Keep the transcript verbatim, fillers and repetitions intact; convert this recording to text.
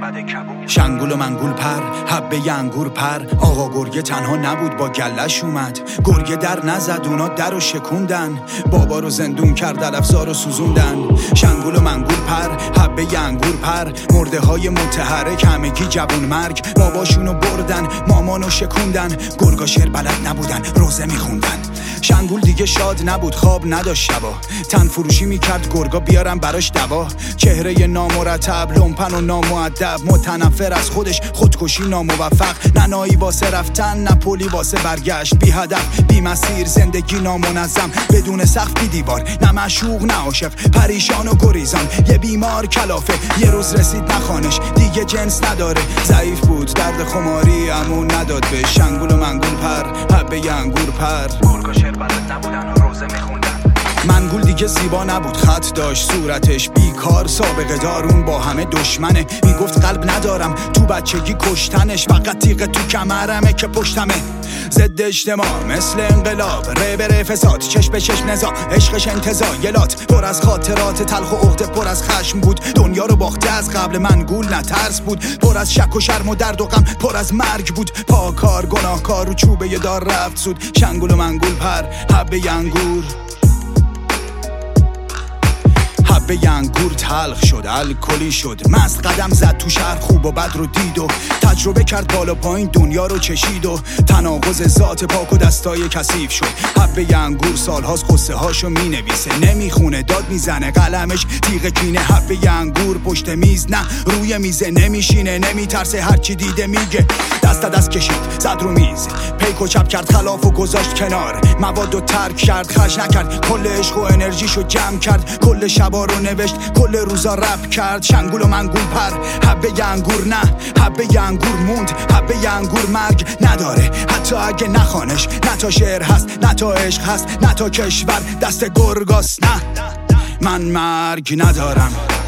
اومده کبود. شنگول و منگول پر، حبه انگور پر. آقا گرگه تنها نبود با گلش اومد. گرگه در نزد اونا در رو شکوندن. بابا رو زندون کرد الافزار رو سوزوندن. شنگول و منگول پر، حبه انگور پر. مرده های متحرک همگی جوون مرگ. باباشونو بردن، مامانو شکوندن. گرگا شعر بلد نبودن، روزه میخوندن. شنگول دیگه شاد نبود، خواب نداشت شبا. تن فروشی میکرد گرگا بیارم براش دوا. چهره نامرتب، لومپن و نامؤدب. متنفر از خودش، خودکشی ناموفق. ننایی واسه رفتن، نپولی واسه برگشت. بی هدف، بی مسیر، زندگی نامنظم. بدون سقف، بی دیوار، نه معشوق نه عاشق. پریشان و گریزان، یه بیمار کلافه. یه روز رسید نخوانش، دیگه جنس نداره. ضعیف بود، درد خماری امون نداد به. شنگول و منگول پر، حبه انگور پر. گرگا شعر بلد نبودن و روزه میخوندن. منگول دیگه زیبا نبود، خط داشت صورتش. بیکار، سابقه دارون، با همه دشمنه. میگفت قلب ندارم، تو بچگی کشتنش. فقط تیغ تو کمرمه که پشتمه. ضد اجتماع مثل انقلاب، ریبر فساد، چشم به چشم نزاع. عشقش انتزاع یلات، پر از خاطرات تلخ و عقده، پر از خشم بود. دنیا رو باخته از قبل، منگول نه ترس بود. پر از شک و شرم و درد و غم، پر از مرگ بود. پاکار گناهکار رو چوبه دار رفت سود. شنگول و منگول پر، حبه انگور. حبه انگور تلخ شد، الکلی شد. مست قدم زد تو شهر، خوب و بد رو دید و تجربه کرد بالا پایین، دنیا رو چشید و تناقض ذات پاک و دستای کثیف شد. حبه انگور سالهاست قصه هاشو می نویسه، نمیخونه، داد میزنه، قلمش تیغ کینه. حبه انگور پشت میز نه روی میزه، نمیشینه، نمیترسه، هرچی دیده میگه. دست دست کشید، زد رو میز، پیک و چپ کرد، خلاف و گذاشت کنار. مواد و ترک کرد، خرج نکرد، کل عشق و انرژیشو جمع کرد. کل شبا رو نوشت، کل روزا رپ کرد. شنگول و منگول پر، حبه انگور نه، حبه انگور موند. حبه انگور مرگ نداره، حتی اگه نخوانش. نه تا شعر هست، نه تا عشق هست، نه تا کشور دست گرگاست. نه، من مرگ ندارم.